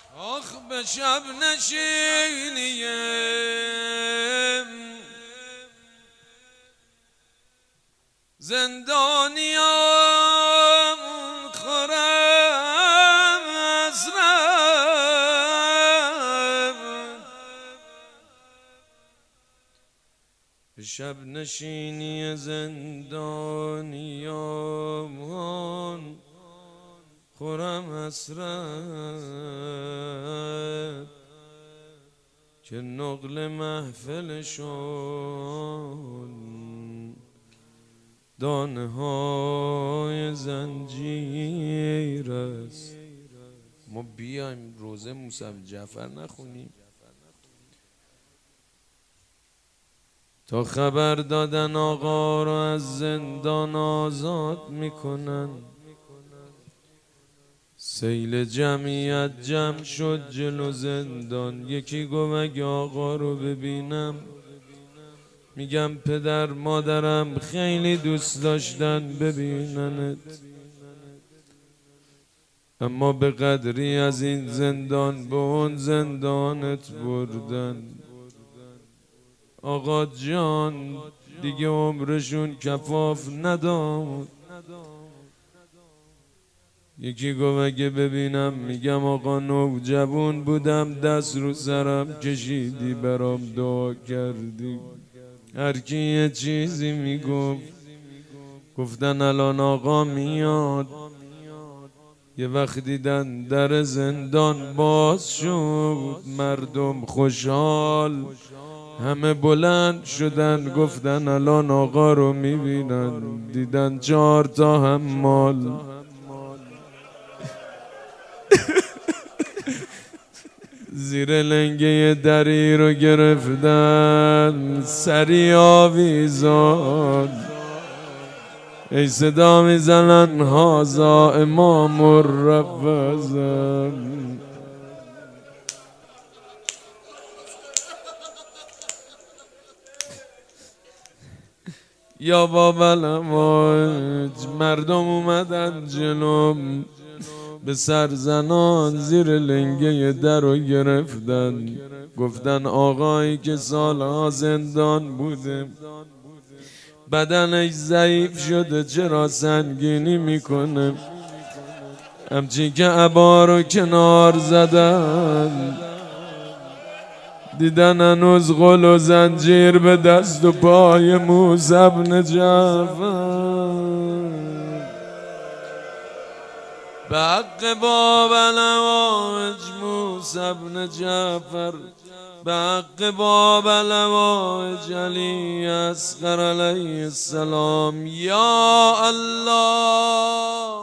آخ به شب نشینیم زندانیان خورم اسرم به شب نشینی زندانیان خورم اسرم که نقل محفلشون دانه های زنجیر است. ما بیایم روزه موسی جعفر نخونیم تا خبر دادن آقا رو از زندان آزاد میکنن. سیل جمعیت جمع شد جلو زندان. یکی گفت اگه آقا رو ببینم میگم پدر مادرم خیلی دوست داشتن ببیننت، اما به قدری از این زندان به اون زندانت بردن. آقا جان دیگه عمرشون کفاف نداد. یکی گفت اگه ببینم میگم آقا نوجوان بودم دست رو سرم کشیدی برام دعا کردی. هر کی یه چیزی میگفت. گفتن الان آقا میاد. یه وقت دیدن در زندان باز شد، مردم خوشحال همه بلند شدن گفتن الان آقا رو میبینن. دیدن 4 تا حمال زیر لنگه دری رو گرفتن سری آویزان. ای صدا میزنن هازا امام الرفزم. یا بابا الامواج مردم اومدن جلوم به سرزنان زیر لنگه در رو گرفتن. گفتن آقایی که سالها زندان بوده بدنش ضعیف شده چرا سنگینی میکنه. همچین که عبا رو کنار زدن دیدن هنوز غل و زنجیر به دست و پای موسی بن جعفر. به حق باب الهواج موسی بن جعفر، به حق باب الهواج علی اصغر علیه السلام. یا الله